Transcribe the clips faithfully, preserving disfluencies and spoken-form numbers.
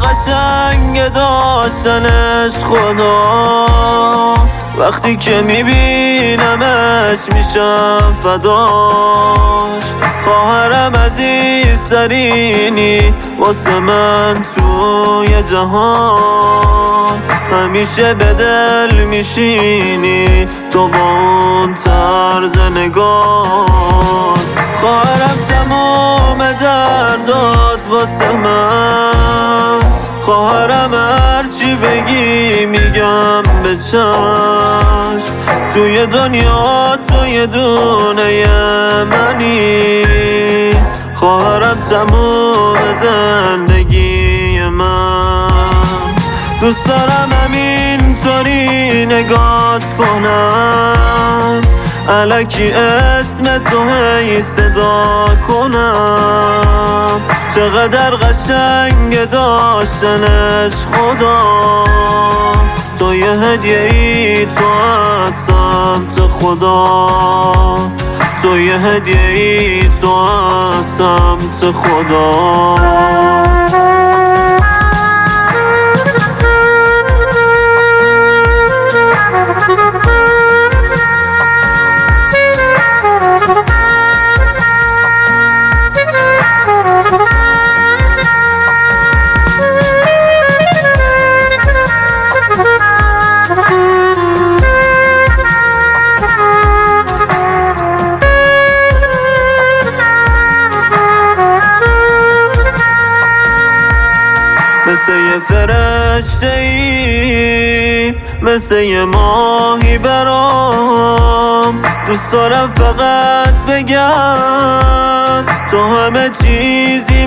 قشنگ داشتنش خدا، وقتی که میبینمش میشم فداش. خواهرم عزیزترینی واسه من توی جهان، همیشه به دل میشینی تو با اون طرز نگاه. خواهرم تمام دردات واسه من، خواهرم هرچی بگی میگم به چشم. توی دنیا تو یه دونه منی، خواهرم تموم زندگی من. دوست دارم همینطوری نگات کنم، الکی اسم تو هی صدا کنم. چقدر قشنگ داشتنش خدا، تو یه هدیه ای تو از سمت خدا، تو یه هدیه ای تو از سمت خدا. مثل یه فرشته ای، مثل یه ماهی برام. دوست دارم فقط بگم تو همه چیزی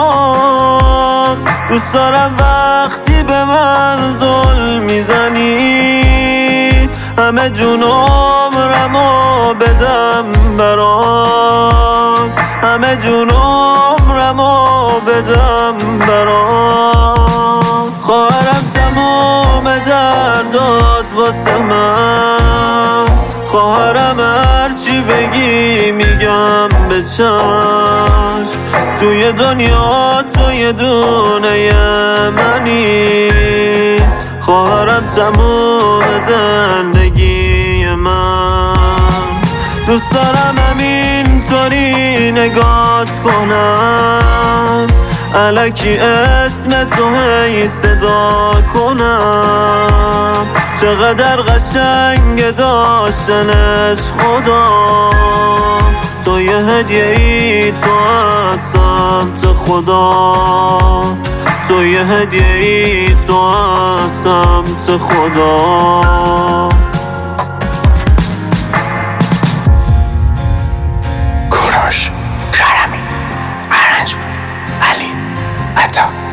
برام. دوست دارم وقتی به من ظلم میزنی همه جون عمرمو بدم برام، همه جون عمرمو بدم برام. خواهرم تمام دردات واسه من، خواهرم هرچی بگی میگم به چشم. توی دنیا تو یه دونه منی، خواهرم تموم زندگی من. دوست دارم همینطوری نگات کنم، الکی اسم تو هی صدا کنم. چقدر قشنگ داشتنش خدا، تو یه هدیه ای تو از سمت خدا، تو یه هدیه ای تو از سمت خدا. کوروش کرمی، ارنج علی عطا.